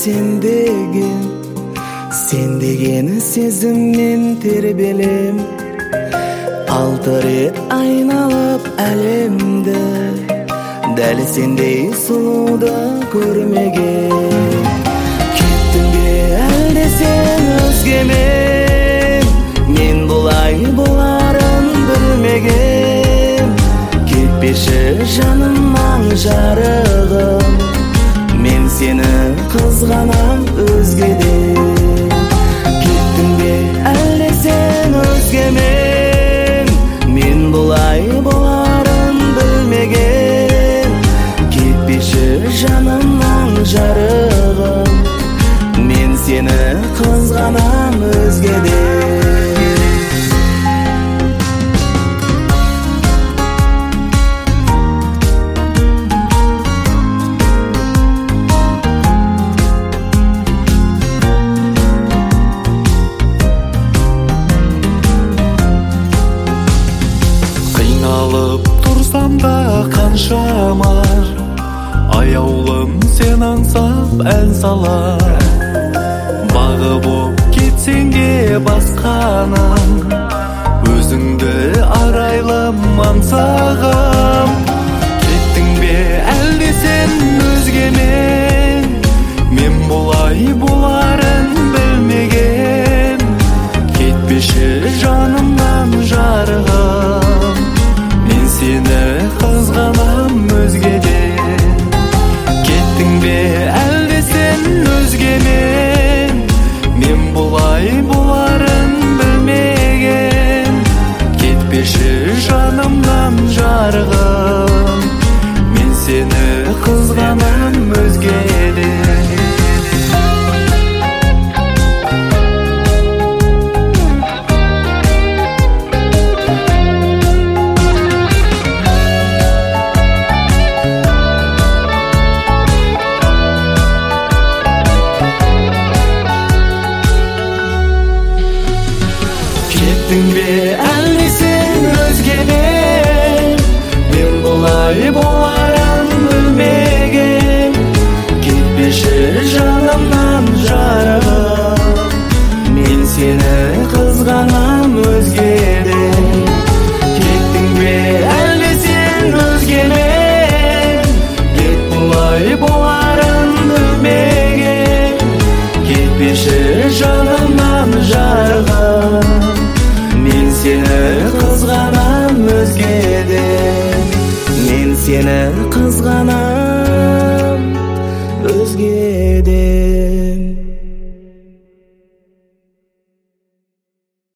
sen degen сезиммен тербелем. Алты рет айналып әлемді, дәл сендей сұлуды көрмеген. Кеттің бе әлде сен өзгемен, мен бұлай боларын білмеген. Кетпеші жанымнан жарығым, мен сені қызғанам өзгеден. Кеттің бе әлде сен өзгемен, мен бұлай боларын білмеген. Кетпеші жанымнан жарығым, мен сені қызғанам өзгеден. Алып тұрсам да қаншама, аяулым сен аңсап ән салар. Бағы боп кетсең де басқаның, өзіңді арайлым аңсағым. Кеттің бе әлде сен өзгемен, мен бұлай боларын білмеген. Кетпеші жанымнан жарығым, мен сені қызғанам өзгеден. Кеттің бе әлде сен өзгемен, мен бұлай боларын білмеген. Кетпеші жанымнан жарығым, мен сені қызғанам өзгеден. Kеттің бе әлде сен өзгемен, мен бұлай